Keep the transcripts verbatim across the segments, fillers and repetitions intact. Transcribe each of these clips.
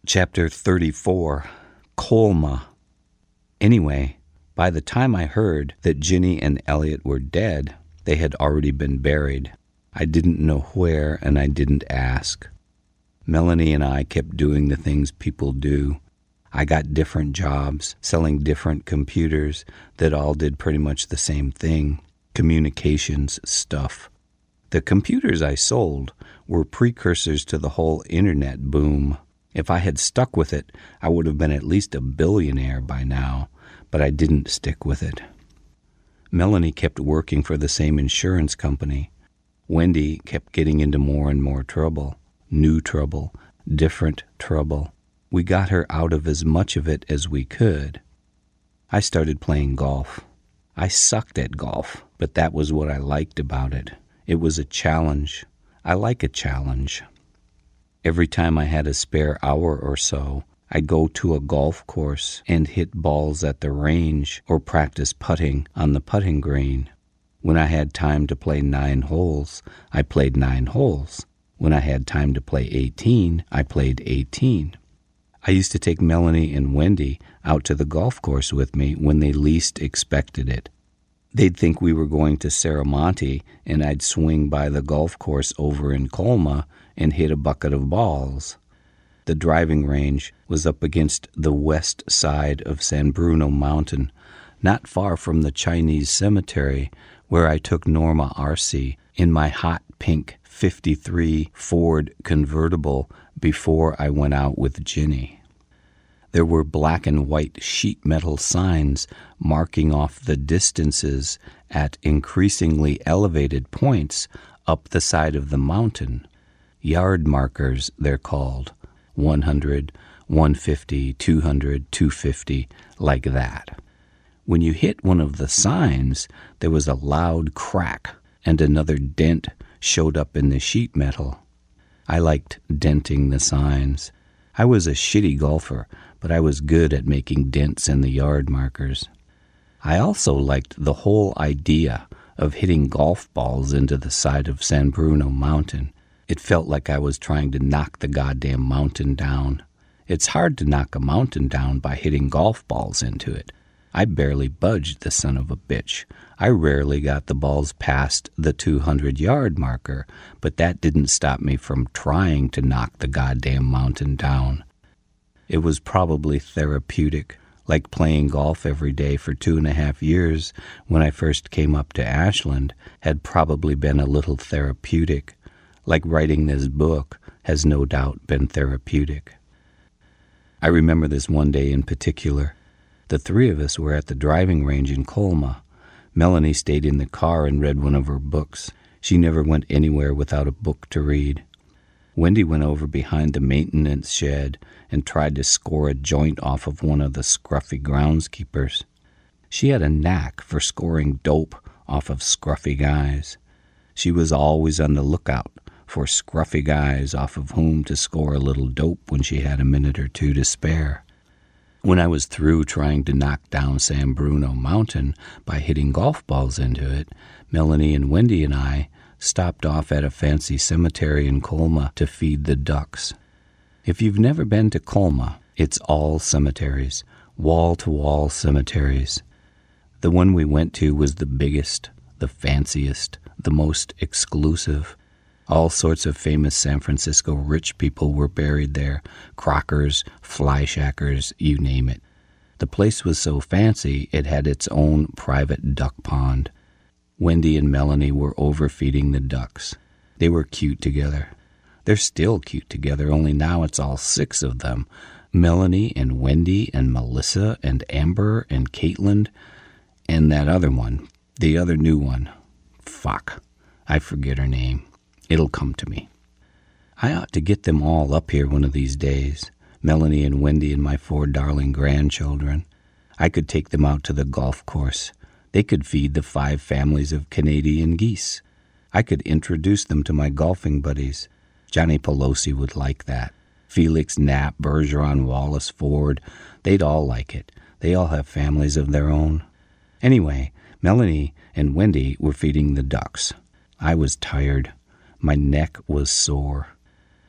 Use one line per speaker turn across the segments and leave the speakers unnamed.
Chapter thirty-four, Colma. Anyway, by the time I heard that Ginny and Elliot were dead, they had already been buried. I didn't know where, and I didn't ask. Melanie and I kept doing the things people do. I got different jobs, selling different computers that all did pretty much the same thing, communications stuff. The computers I sold were precursors to the whole internet boom. If I had stuck with it, I would have been at least a billionaire by now, but I didn't stick with it. Melanie kept working for the same insurance company. Wendy kept getting into more and more trouble, new trouble, different trouble. We got her out of as much of it as we could. I started playing golf. I sucked at golf, but that was what I liked about it. It was a challenge. I like a challenge. Every time I had a spare hour or so, I'd go to a golf course and hit balls at the range or practice putting on the putting green. When I had time to play nine holes, I played nine holes. When I had time to play eighteen, I played eighteen. I used to take Melanie and Wendy out to the golf course with me when they least expected it. They'd think we were going to Serramonte, and I'd swing by the golf course over in Colma and hit a bucket of balls. The driving range was up against the west side of San Bruno Mountain, not far from the Chinese cemetery, where I took Norma Arce in my hot pink fifty-three Ford convertible before I went out with Ginny. There were black and white sheet metal signs marking off the distances at increasingly elevated points up the side of the mountain. Yard markers, they're called. one hundred, one fifty, two hundred, two fifty, like that. When you hit one of the signs, there was a loud crack, and another dent showed up in the sheet metal. I liked denting the signs. I was a shitty golfer, but I was good at making dents in the yard markers. I also liked the whole idea of hitting golf balls into the side of San Bruno Mountain. It felt like I was trying to knock the goddamn mountain down. It's hard to knock a mountain down by hitting golf balls into it. I barely budged the son of a bitch. I rarely got the balls past the two hundred yard marker, but that didn't stop me from trying to knock the goddamn mountain down. It was probably therapeutic, like playing golf every day for two and a half years when I first came up to Ashland had probably been a little therapeutic. Like writing this book has no doubt been therapeutic. I remember this one day in particular. The three of us were at the driving range in Colma. Melanie stayed in the car and read one of her books. She never went anywhere without a book to read. Wendy went over behind the maintenance shed and tried to score a joint off of one of the scruffy groundskeepers. She had a knack for scoring dope off of scruffy guys. She was always on the lookout for scruffy guys off of whom to score a little dope when she had a minute or two to spare. When I was through trying to knock down San Bruno Mountain by hitting golf balls into it, Melanie and Wendy and I stopped off at a fancy cemetery in Colma to feed the ducks. If you've never been to Colma, it's all cemeteries, wall-to-wall cemeteries. The one we went to was the biggest, the fanciest, the most exclusive. All sorts of famous San Francisco rich people were buried there, crockers, flyshackers, you name it. The place was so fancy it had its own private duck pond. Wendy and Melanie were overfeeding the ducks. They were cute together. They're still cute together, only now it's all six of them. Melanie and Wendy and Melissa and Amber and Caitlin and that other one, the other new one. Fuck, I forget her name. It'll come to me. I ought to get them all up here one of these days, Melanie and Wendy and my four darling grandchildren. I could take them out to the golf course. They could feed the five families of Canadian geese. I could introduce them to my golfing buddies. Johnny Pelosi would like that. Felix Knapp, Bergeron, Wallace Ford, they'd all like it. They all have families of their own. Anyway, Melanie and Wendy were feeding the ducks. I was tired. My neck was sore.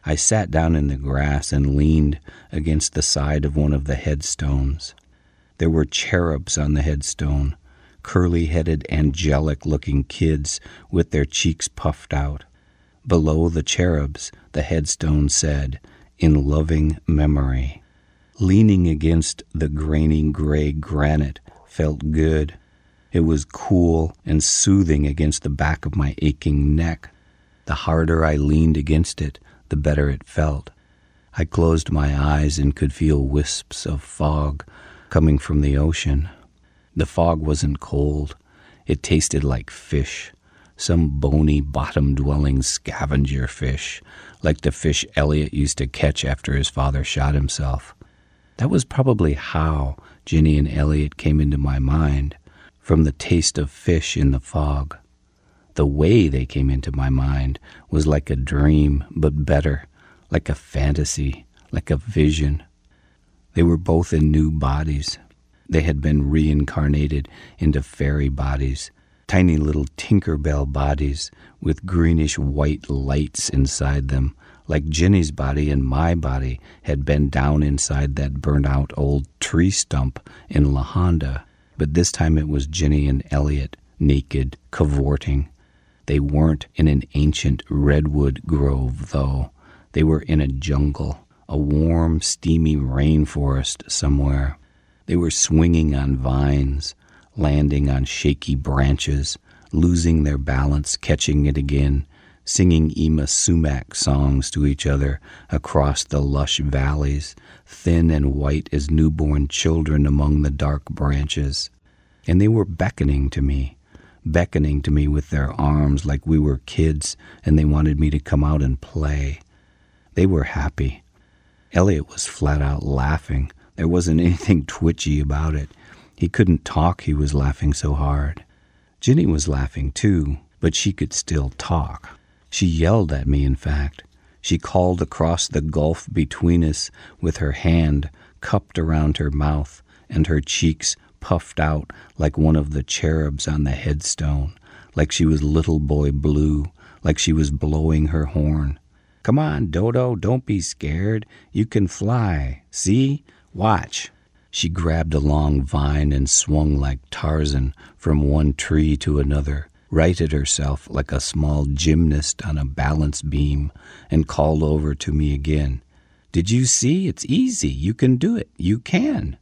I sat down in the grass and leaned against the side of one of the headstones. There were cherubs on the headstone, curly-headed, angelic-looking kids with their cheeks puffed out. Below the cherubs, the headstone said, "In loving memory." Leaning against the grainy gray granite felt good. It was cool and soothing against the back of my aching neck. The harder I leaned against it, the better it felt. I closed my eyes and could feel wisps of fog coming from the ocean. The fog wasn't cold. It tasted like fish, some bony, bottom-dwelling scavenger fish, like the fish Elliot used to catch after his father shot himself. That was probably how Ginny and Elliot came into my mind, from the taste of fish in the fog. The way they came into my mind was like a dream, but better, like a fantasy, like a vision. They were both in new bodies. They had been reincarnated into fairy bodies, tiny little Tinkerbell bodies with greenish-white lights inside them, like Ginny's body and my body had been down inside that burnt-out old tree stump in La Honda. But this time it was Ginny and Elliot, naked, cavorting. They weren't in an ancient redwood grove, though. They were in a jungle, a warm, steamy rainforest somewhere. They were swinging on vines, landing on shaky branches, losing their balance, catching it again, singing Ima Sumac songs to each other across the lush valleys, thin and white as newborn children among the dark branches. And they were beckoning to me, beckoning to me with their arms like we were kids and they wanted me to come out and play. They were happy. Elliot was flat out laughing. There wasn't anything twitchy about it. He couldn't talk, he was laughing so hard. Ginny was laughing too, but she could still talk. She yelled at me, in fact. She called across the gulf between us with her hand cupped around her mouth and her cheeks puffed out like one of the cherubs on the headstone, like she was Little Boy Blue, like she was blowing her horn. "Come on, Dodo, don't be scared. You can fly. See? Watch." She grabbed a long vine and swung like Tarzan from one tree to another, righted herself like a small gymnast on a balance beam, and called over to me again. "Did you see? It's easy. You can do it. You can."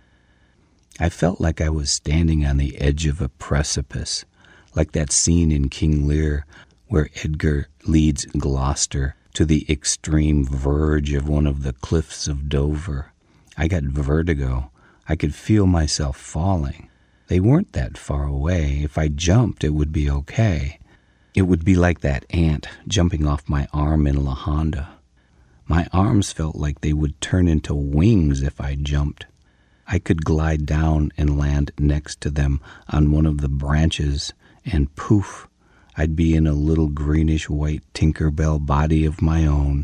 I felt like I was standing on the edge of a precipice, like that scene in King Lear where Edgar leads Gloucester to the extreme verge of one of the cliffs of Dover. I got vertigo. I could feel myself falling. They weren't that far away. If I jumped, it would be okay. It would be like that ant jumping off my arm in La Honda. My arms felt like they would turn into wings if I jumped. I could glide down and land next to them on one of the branches, and poof, I'd be in a little greenish-white Tinkerbell body of my own.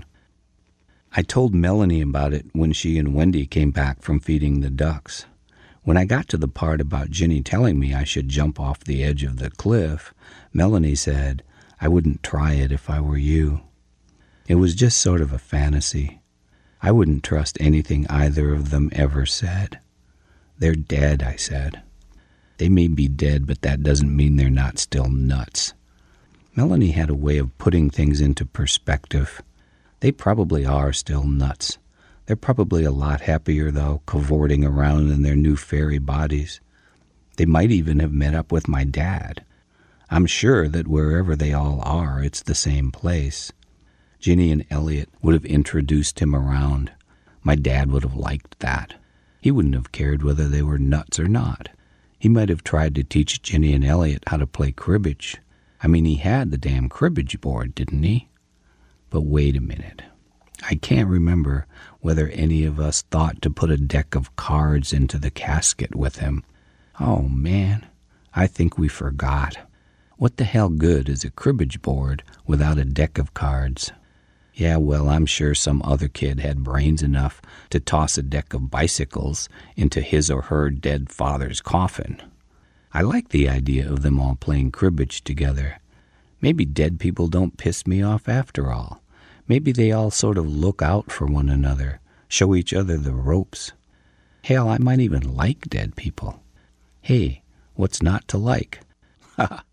I told Melanie about it when she and Wendy came back from feeding the ducks. When I got to the part about Ginny telling me I should jump off the edge of the cliff, Melanie said, "I wouldn't try it if I were you." It was just sort of a fantasy. I wouldn't trust anything either of them ever said. "They're dead," I said. "They may be dead, but that doesn't mean they're not still nuts." Melanie had a way of putting things into perspective. They probably are still nuts. They're probably a lot happier, though, cavorting around in their new fairy bodies. They might even have met up with my dad. I'm sure that wherever they all are, it's the same place. Ginny and Elliot would have introduced him around. My dad would have liked that. He wouldn't have cared whether they were nuts or not. He might have tried to teach Ginny and Elliot how to play cribbage. I mean, he had the damn cribbage board, didn't he? But wait a minute. I can't remember whether any of us thought to put a deck of cards into the casket with him. Oh, man, I think we forgot. What the hell good is a cribbage board without a deck of cards? Yeah, well, I'm sure some other kid had brains enough to toss a deck of bicycles into his or her dead father's coffin. I like the idea of them all playing cribbage together. Maybe dead people don't piss me off after all. Maybe they all sort of look out for one another, show each other the ropes. Hell, I might even like dead people. Hey, what's not to like? Ha!